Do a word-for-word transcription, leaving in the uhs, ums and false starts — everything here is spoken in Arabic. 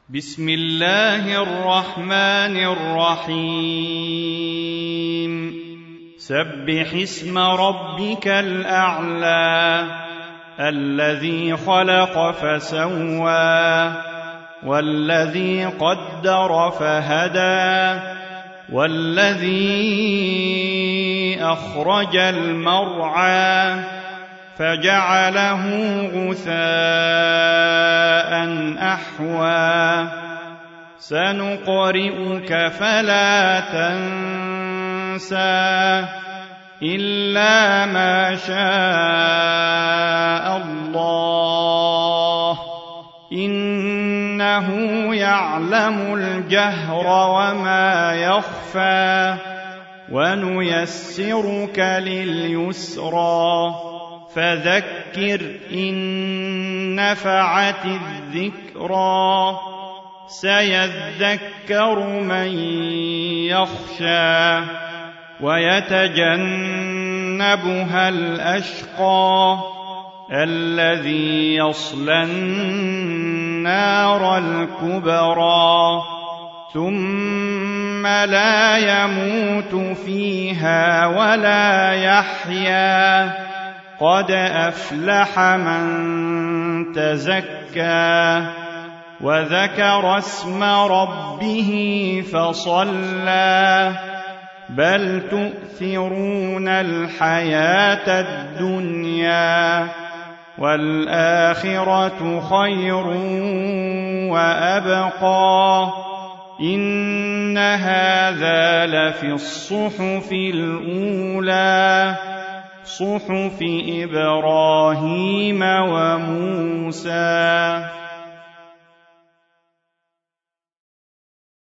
بسم الله الرحمن الرحيم سبح اسم ربك الأعلى الذي خلق فسوى والذي قدر فهدى والذي أخرج المرعى فجعله غثاء أحوى سنقرئك فلا تنسى إلا ما شاء الله إنه يعلم الجهر وما يخفى ونيسرك لليسرى فذكر إن نفعت الذكرى سيذكر من يخشى ويتجنبها الأشقى الذي يصلى النار الكبرى ثم لا يموت فيها ولا يحيا قد أفلح من تزكى وذكر اسم ربه فصلى بل تؤثرون الحياة الدنيا والآخرة خير وأبقى إن هذا لفي الصحف الأولى صحف إبراهيم وموسى.